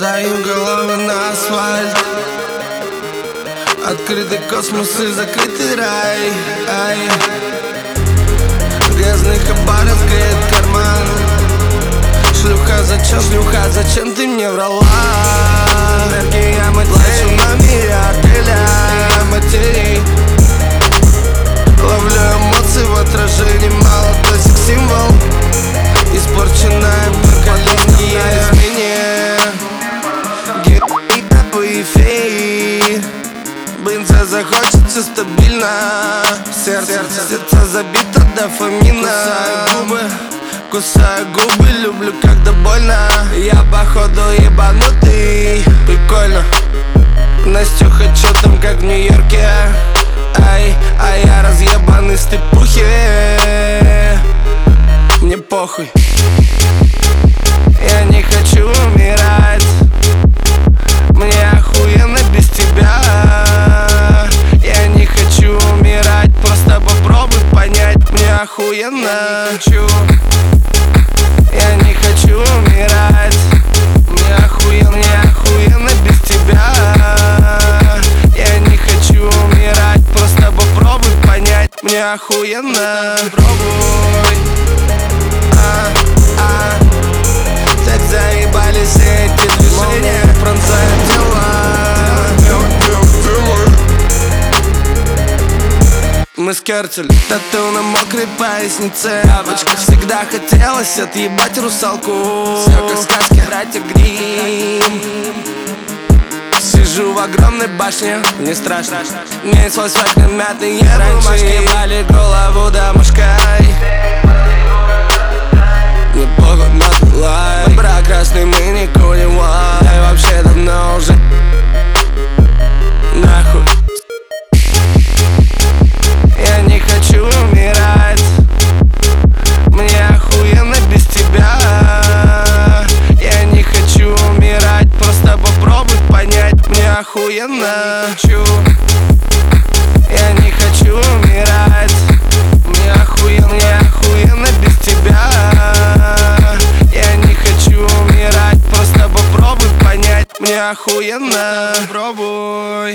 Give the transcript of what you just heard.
Падаем головы на асфальт. Открытый космос и закрытый рай. Грязный хабаров греет карман. Шлюха, зачем ты мне врала? Энергия плачу на миллиарды матерей. Ловлю эмоции в отражении, мало то секс-символ. Испорченная поколение на измене. Герои феи. Бенза захочется стабильно. Сердце забито дофамина. Кусаю губы, люблю, когда больно. Я походу ебанутый. Прикольно. Настюха, чё там, как в Нью-Йорке? А я разъебанный в степухе. Мне похуй. Я не хочу умирать. Мне охуенно без тебя. Я не хочу умирать. Просто попробуй понять. Мне охуенно. Я не хочу умирать. Мне охуенно без тебя. Я не хочу умирать. Просто попробуй понять. Мне охуенно. Пробуй. Так заебались эти движения. Пронзают тела. Мы скертили тату на мокрой пояснице. Бабочка всегда хотелось отъебать русалку. Все как в сказке, братья Гримм. Сижу в огромной башне, не страшно. Мне свой мятные раньше ебали голову домашкой. Мне похуй на твой лайк. Брак красный, мы не курим. Да и вообще давно уже нахуй. Я не хочу умирать. Мне охуенно без тебя. Я не хочу умирать. Просто попробуй понять. Мне охуенно. Я не хочу умирать. Мне охуенно без тебя. Я не хочу умирать. Просто попробуй понять. Мне охуенно. Пробуй.